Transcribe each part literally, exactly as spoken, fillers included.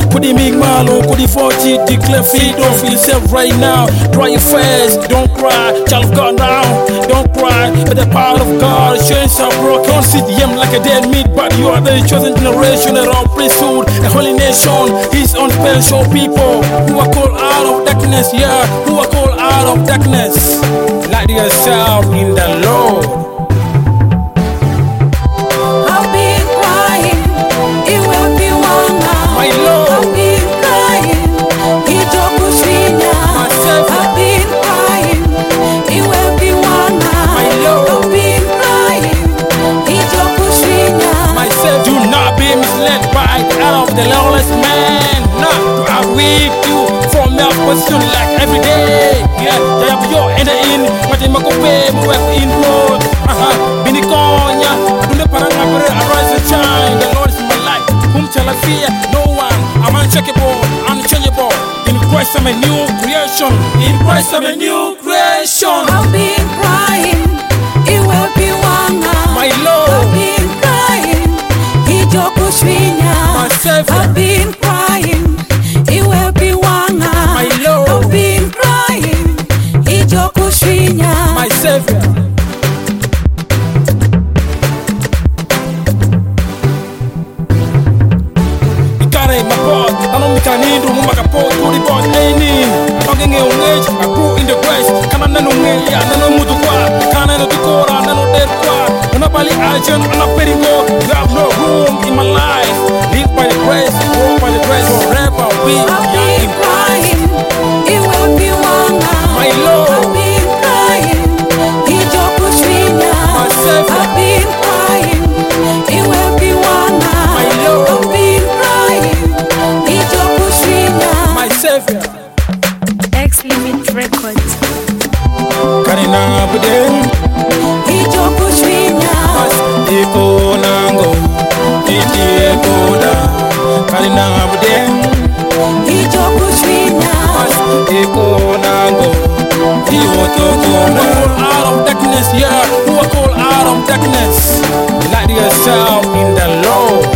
could he make malo, could he forty, declare freedom for yourself right now. Dry your face, don't cry, child of God now. Don't cry, but the power of God, chains are broken. Don't sit him like a dead meat, but you are the chosen generation, a royal priesthood, a holy nation. His own special people who are called out of darkness, yeah, who are called out of darkness. Light yourself in the Lord. The lawless man, nah, I with you from your position like every day. Yeah, they have your end in, but they make a way, move in road. Aha, Binikonya, I do the parangapere, arise and shine. The Lord is my life, whom shall I fear? No one, I'm uncheckable, unchangeable. In Christ I'm a new creation. In Christ I'm a new creation. I've been crying, it will be one now. My Lord, I've been crying, he just I've been crying, it will be one now. My Lord, I've been crying, he just my Savior. Ikare mapot, ano mikanidu mumakapot, kuri bot any. Talking in age, I grew in the grace. Kana nanu nge ya nanu mudu kwa, kana nanu tukora nanu dead kwa. Unabali agent, unaperigo. You have no room in my life. Live by the grace, walk by the grace. Forever we I've been crying, it will be one now. My Lord, I've been crying, he just my Savior. I've been crying, it will be one now. My Lord, I've been crying, he just my Savior. X Limit Records. Karina Budem, he just Eko nango, eko da. Karina Budem, he just Eko nango, Iwotokona. Who are called out of darkness, yeah, who are called out of darkness. Light yourself in the Lord.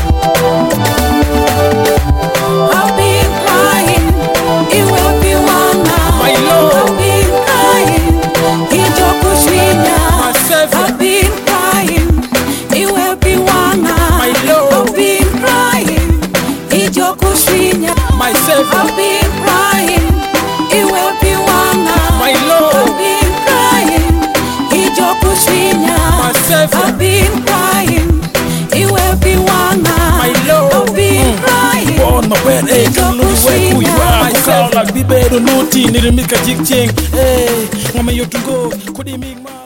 I've been crying, it will be one now. My Lord, I've been crying, he just my Savior. I've been crying, it will be one now. My Lord, I've been crying, he just my Savior. I've been crying, it will be one now. My Lord, I've been crying, he just my Savior. I've been crying, it will be one now. My Lord, I've been crying. born my bed, eh, can lose where who you are. My sound like be better, no tea, need to make a jig ching. Hey, I'm a yo to go, could he make my